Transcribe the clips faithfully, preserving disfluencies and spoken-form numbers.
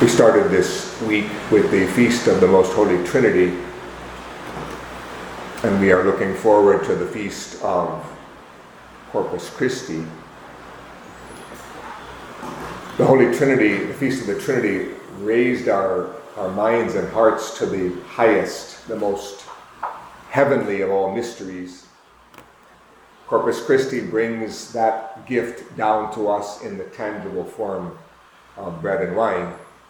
We started this week with the Feast of the Most Holy Trinity, and we are looking forward to the Feast of Corpus Christi. The Holy Trinity, the Feast of the Trinity, raised our, our minds and hearts to the highest, the most heavenly of all mysteries. Corpus Christi brings that gift down to us in the tangible form of bread and wine.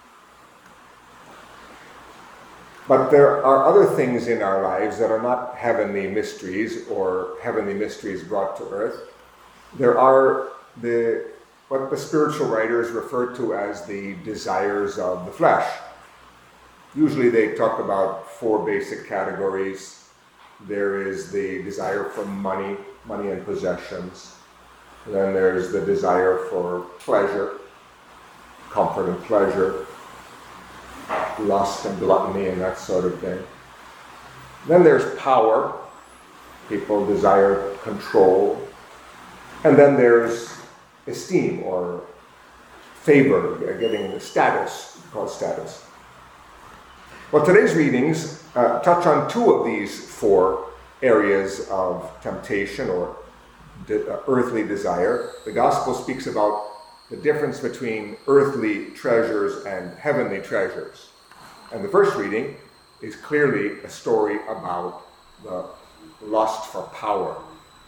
But there are other things in our lives that are not heavenly mysteries or heavenly mysteries brought to earth. There are the what the spiritual writers refer to as the desires of the flesh. Usually they talk about four basic categories. There is the desire for money, money and possessions. Then there's the desire for pleasure, comfort and pleasure, lust and gluttony and that sort of thing. Then there's power. People desire control. And then there's esteem or favor, getting the status, called status. Well, today's readings uh, touch on two of these four areas of temptation or de- uh, earthly desire. The gospel speaks about the difference between earthly treasures and heavenly treasures. And the first reading is clearly a story about the lust for power.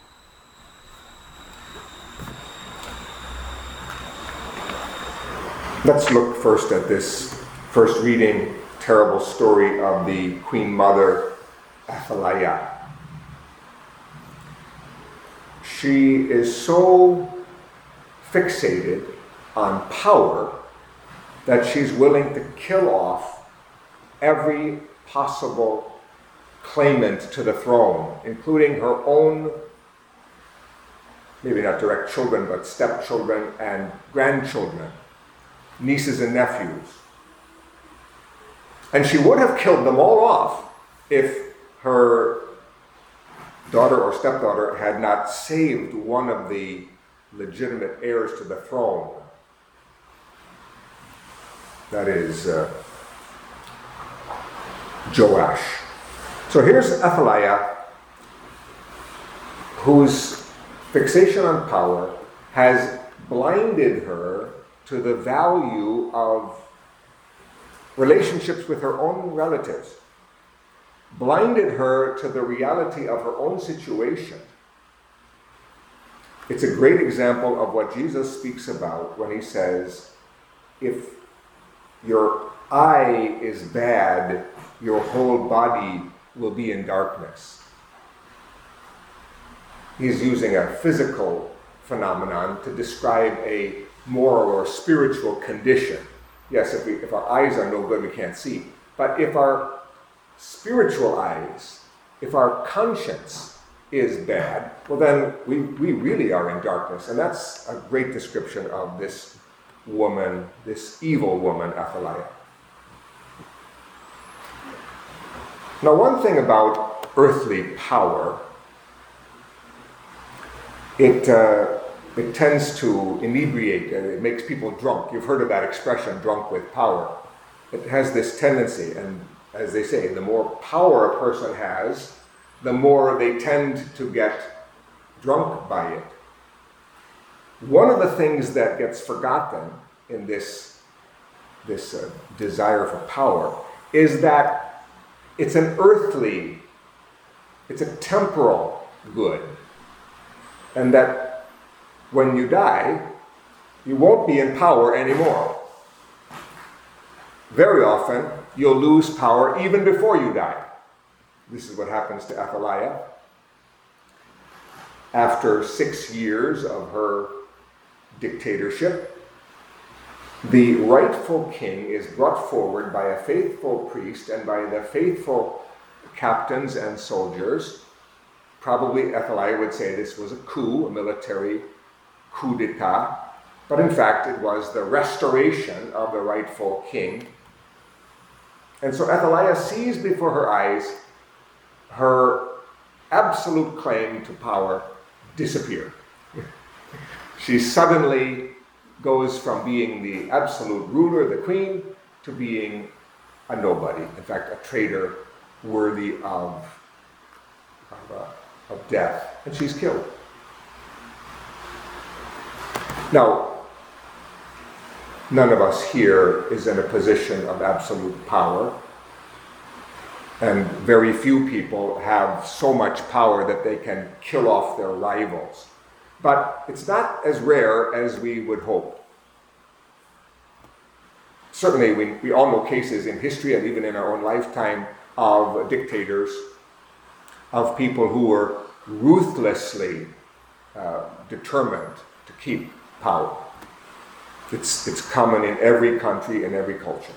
Let's look first at this first reading, terrible story of the Queen Mother, Athaliah. She is so fixated on power that she's willing to kill off every possible claimant to the throne, including her own, maybe not direct children, but stepchildren and grandchildren, nieces and nephews. And she would have killed them all off if her daughter or stepdaughter had not saved one of the legitimate heirs to the throne. That is uh, Joash. So here's Athaliah, whose fixation on power has blinded her to the value of relationships with her own relatives, blinded her to the reality of her own situation. It's a great example of what Jesus speaks about when he says, if your eye is bad, your whole body will be in darkness. He's using a physical phenomenon to describe a moral or spiritual condition. Yes, if, we, if our eyes are no good, we can't see. But if our spiritual eyes, if our conscience is bad, well then we, we really are in darkness. And that's a great description of this woman, this evil woman, Athaliah. Now, one thing about earthly power, it uh, it tends to inebriate, and it makes people drunk. You've heard of that expression, drunk with power. It has this tendency, and as they say, the more power a person has, the more they tend to get drunk by it. One of the things that gets forgotten in this, this uh, desire for power is that it's an earthly, it's a temporal good. And that when you die, you won't be in power anymore. Very often, you'll lose power even before you die. This is what happens to Athaliah. After six years of her dictatorship, the rightful king is brought forward by a faithful priest and by the faithful captains and soldiers. Probably Athaliah would say this was a coup, a military coup d'etat, but in fact it was the restoration of the rightful king. And so Athaliah sees before her eyes her absolute claim to power disappear. She suddenly goes from being the absolute ruler, the queen, to being a nobody. In fact, a traitor worthy of, of, uh, of death. And she's killed. Now, none of us here is in a position of absolute power. And very few people have so much power that they can kill off their rivals. But it's not as rare as we would hope. Certainly, we, we all know cases in history and even in our own lifetime of dictators, of people who were ruthlessly uh, determined to keep power. It's, it's common in every country, in every culture.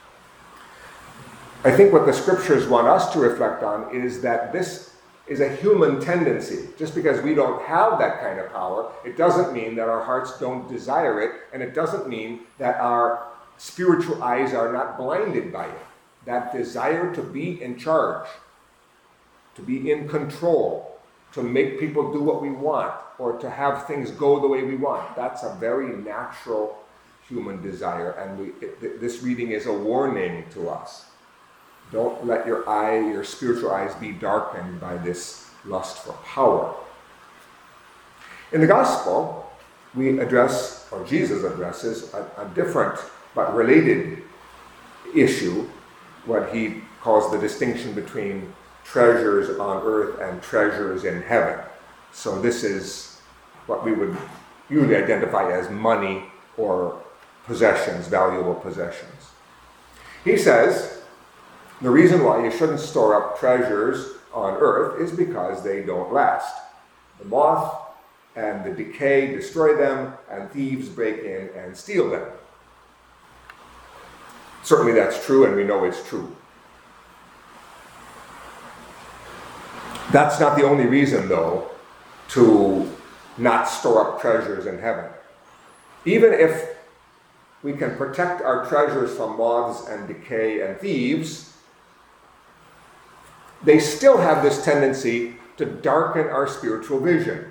I think what the scriptures want us to reflect on is that this is a human tendency. Just because we don't have that kind of power, it doesn't mean that our hearts don't desire it, and it doesn't mean that our spiritual eyes are not blinded by it. That desire to be in charge, to be in control, to make people do what we want, or to have things go the way we want, that's a very natural human desire, and we, it, this reading is a warning to us. Don't let your eye, your spiritual eyes, be darkened by this lust for power. In the gospel, we address, or Jesus addresses, a, a different but related issue, what he calls the distinction between treasures on earth and treasures in heaven. So this is what we would usually identify as money or possessions, valuable possessions. He says, the reason why you shouldn't store up treasures on earth is because they don't last. The moth and the decay destroy them, and thieves break in and steal them. Certainly that's true, and we know it's true. That's not the only reason, though, to not store up treasures in heaven. Even if we can protect our treasures from moths and decay and thieves, they still have this tendency to darken our spiritual vision.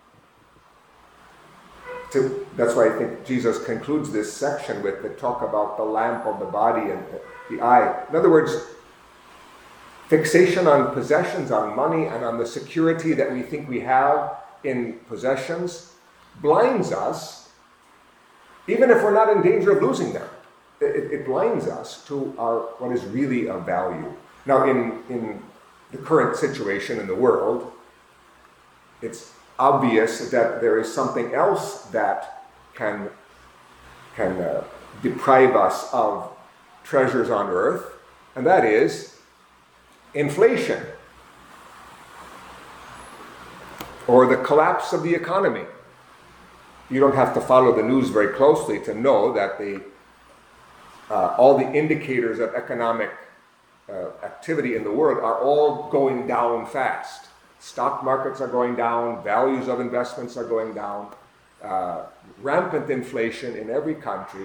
To, that's why I think Jesus concludes this section with the talk about the lamp of the body and the, the eye. In other words, fixation on possessions, on money, and on the security that we think we have in possessions blinds us, even if we're not in danger of losing them. It, it blinds us to our what is really of value. Now, in, in the current situation in the world, it's obvious that there is something else that can, can uh, deprive us of treasures on earth, and that is inflation or the collapse of the economy. You don't have to follow the news very closely to know that the uh, all the indicators of economic uh, activity in the world are all going down fast. Stock markets are going down, values of investments are going down, uh, rampant inflation in every country.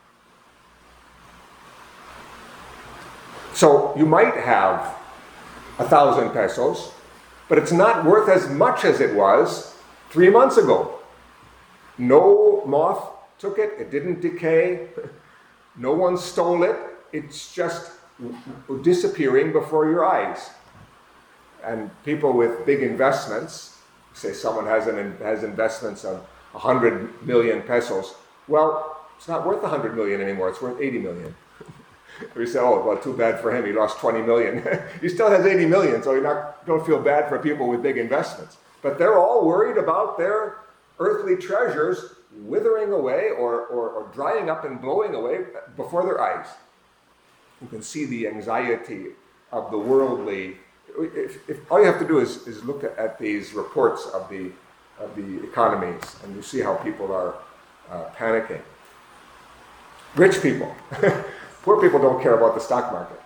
So you might have a thousand pesos, but it's not worth as much as it was three months ago. No moth took it, it didn't decay, no one stole it, it's just disappearing before your eyes. And people with big investments, say someone has an has investments of one hundred million pesos, well, it's not worth one hundred million anymore, it's worth eighty million. We say, oh, well, too bad for him, he lost twenty million. He still has eighty million, so you not don't feel bad for people with big investments. But they're all worried about their earthly treasures withering away or, or, or drying up and blowing away before their eyes. You can see the anxiety of the worldly. If, if all you have to do is, is look at, at these reports of the of the economies, and you see how people are uh, panicking. Rich people, poor people don't care about the stock market.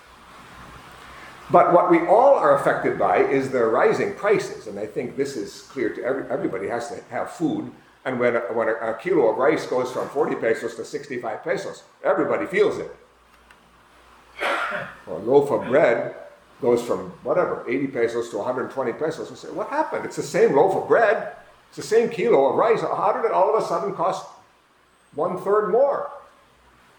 But what we all are affected by is the rising prices, and I think this is clear to every, everybody has to have food. And when, a, when a, a kilo of rice goes from forty pesos to sixty-five pesos, everybody feels it. Or a loaf of bread goes from whatever, eighty pesos to one hundred twenty pesos. We say, what happened? It's the same loaf of bread. It's the same kilo of rice. How did it all of a sudden cost one third more?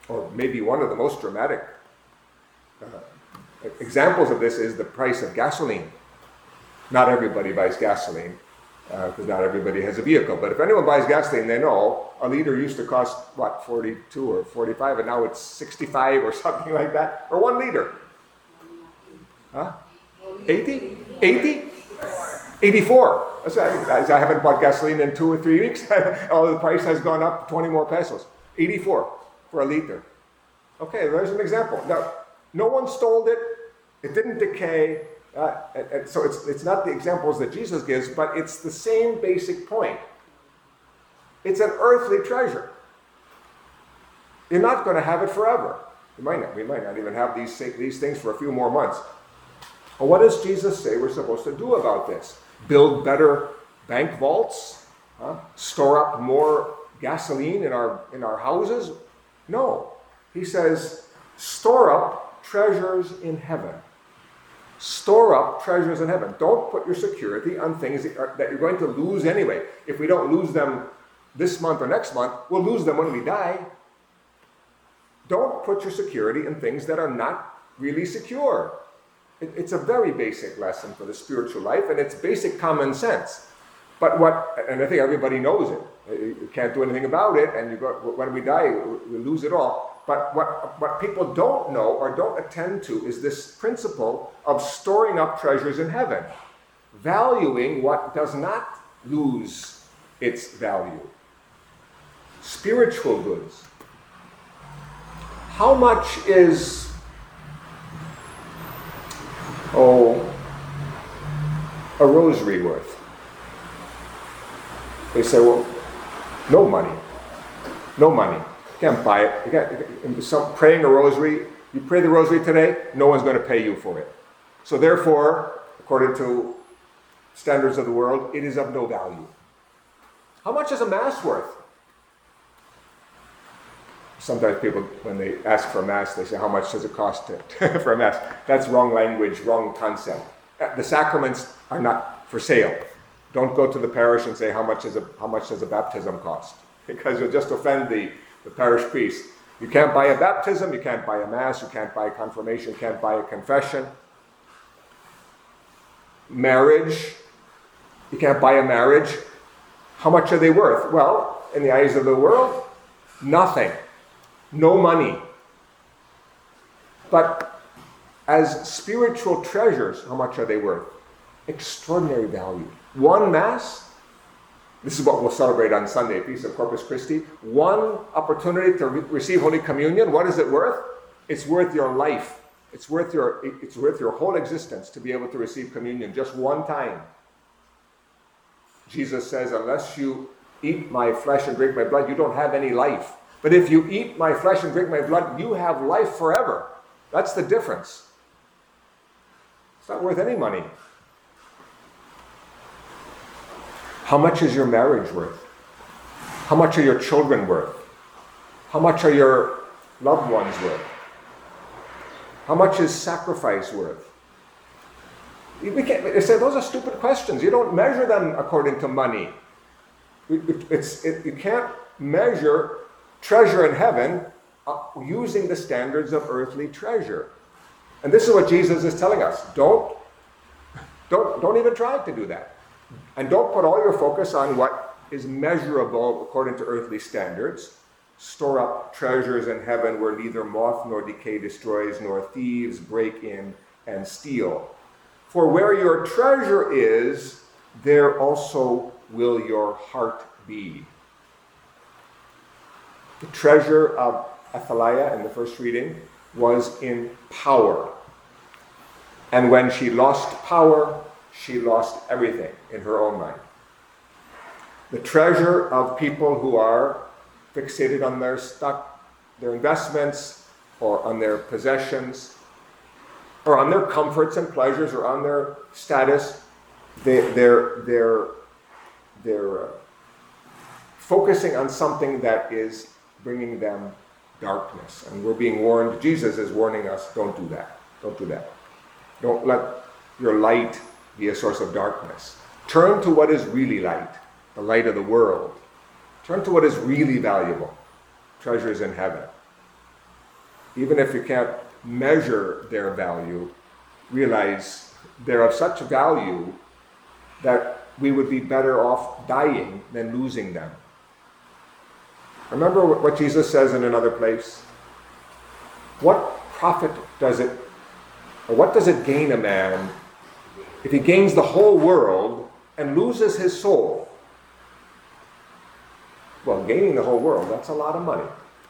or maybe one of the most dramatic uh, examples of this is the price of gasoline. Not everybody buys gasoline, because uh, not everybody has a vehicle. But if anyone buys gasoline, they know a liter used to cost, what, forty-two or forty-five, and now it's sixty-five or something like that, or one liter. Huh? eighty? eighty? eighty-four. That's right. I haven't bought gasoline in two or three weeks. Oh, the price has gone up twenty more pesos. eighty-four for a liter. Okay, there's an example. Now, no one stole it. It didn't decay. Uh, and, and so it's, it's not the examples that Jesus gives, but it's the same basic point. It's an earthly treasure. You're not going to have it forever. You might not. We might not even have these, these things for a few more months. Well, what does Jesus say we're supposed to do about this? Build better bank vaults? Huh? Store up more gasoline in our, in our houses? No. He says, store up treasures in heaven. Store up treasures in heaven. Don't put your security on things that, are, that you're going to lose anyway. If we don't lose them this month or next month, we'll lose them when we die. Don't put your security in things that are not really secure. It, it's a very basic lesson for the spiritual life, and it's basic common sense. But what, and I think everybody knows it. You can't do anything about it, and you go, when we die, we lose it all. But what, what people don't know or don't attend to is this principle of storing up treasures in heaven, valuing what does not lose its value. Spiritual goods. How much is, oh, a rosary worth? They say, well, no money. No money. You can't buy it. You can't, some, praying a rosary, you pray the rosary today, no one's going to pay you for it. So therefore, according to standards of the world, it is of no value. How much is a mass worth? Sometimes people, when they ask for a mass, they say, how much does it cost to, for a mass? That's wrong language, wrong concept. The sacraments are not for sale. Don't go to the parish and say, how much, is a, how much does a baptism cost? Because you'll just offend the, the parish priest. You can't buy a baptism, you can't buy a mass, you can't buy a confirmation, you can't buy a confession. Marriage, you can't buy a marriage. How much are they worth? Well, in the eyes of the world, nothing. No money. But as spiritual treasures, how much are they worth? Extraordinary value. One mass, this is what we'll celebrate on Sunday, Feast of Corpus Christi. One opportunity to re- receive Holy Communion, what is it worth? It's worth your life. It's worth your, it's worth your whole existence to be able to receive communion just one time. Jesus says, unless you eat my flesh and drink my blood, you don't have any life. But if you eat my flesh and drink my blood, you have life forever. That's the difference. It's not worth any money. How much is your marriage worth? How much are your children worth? How much are your loved ones worth? How much is sacrifice worth? We can't, they say those are stupid questions. You don't measure them according to money. It's, it, you can't measure treasure in heaven uh, using the standards of earthly treasure. And this is what Jesus is telling us. Don't, don't, don't even try to do that. And don't put all your focus on what is measurable according to earthly standards. Store up treasures in heaven where neither moth nor decay destroys, nor thieves break in and steal. For where your treasure is, there also will your heart be. The treasure of Athaliah in the first reading was in power. And when she lost power, she lost everything in her own mind. The treasure of people who are fixated on their stock, their investments, or on their possessions, or on their comforts and pleasures, or on their status, they, they're, they're, they're uh, focusing on something that is bringing them darkness. And we're being warned, Jesus is warning us, don't do that. Don't do that. Don't let your light be a source of darkness. Turn to what is really light, the light of the world. Turn to what is really valuable, treasures in heaven. even if you can't measure their value, realize they're of such value that we would be better off dying than losing them. Remember what Jesus says in another place? What profit does it, or what does it gain a man if he gains the whole world and loses his soul? Well, gaining the whole world, that's a lot of money.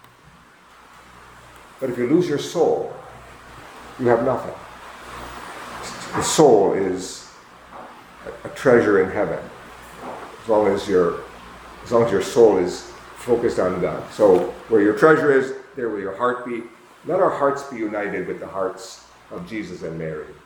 But if you lose your soul, you have nothing. The soul is a treasure in heaven, as long as your, as long as your soul is focused on God. So where your treasure is, there will your heart be. Let our hearts be united with the hearts of Jesus and Mary.